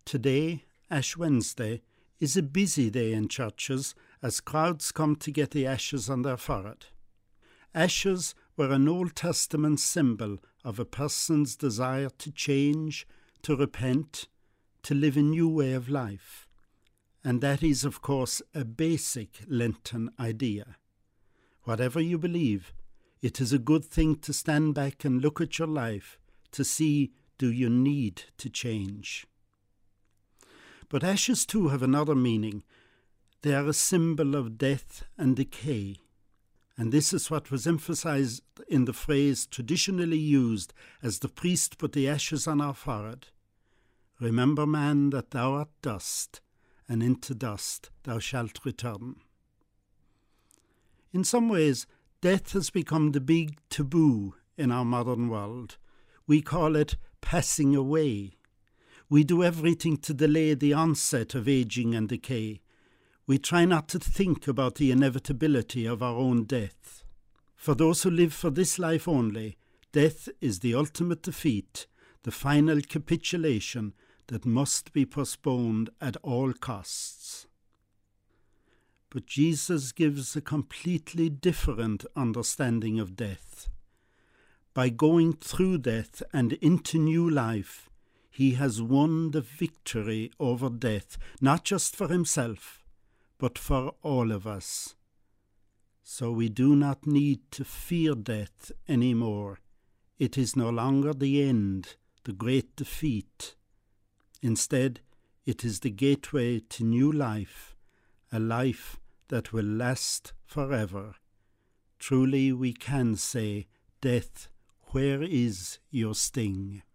Today, Ash Wednesday, is a busy day in churches as crowds come to get the ashes on their forehead. Ashes were an Old Testament symbol of a person's desire to change, to repent, to live a new way of life. And that is, of course, a basic Lenten idea. Whatever you believe, it is a good thing to stand back and look at your life to see, do you need to change? But ashes too have another meaning. They are a symbol of death and decay. And this is what was emphasized in the phrase traditionally used as the priest put the ashes on our forehead. Remember, man, that thou art dust, and into dust thou shalt return. In some ways, death has become the big taboo in our modern world. We call it passing away. We do everything to delay the onset of aging and decay. We try not to think about the inevitability of our own death. For those who live for this life only, death is the ultimate defeat, the final capitulation that must be postponed at all costs. But Jesus gives a completely different understanding of death. By going through death and into new life, he has won the victory over death, not just for himself, but for all of us. So we do not need to fear death anymore. It is no longer the end, the great defeat. Instead, it is the gateway to new life, a life that will last forever. Truly we can say, death, where is your sting?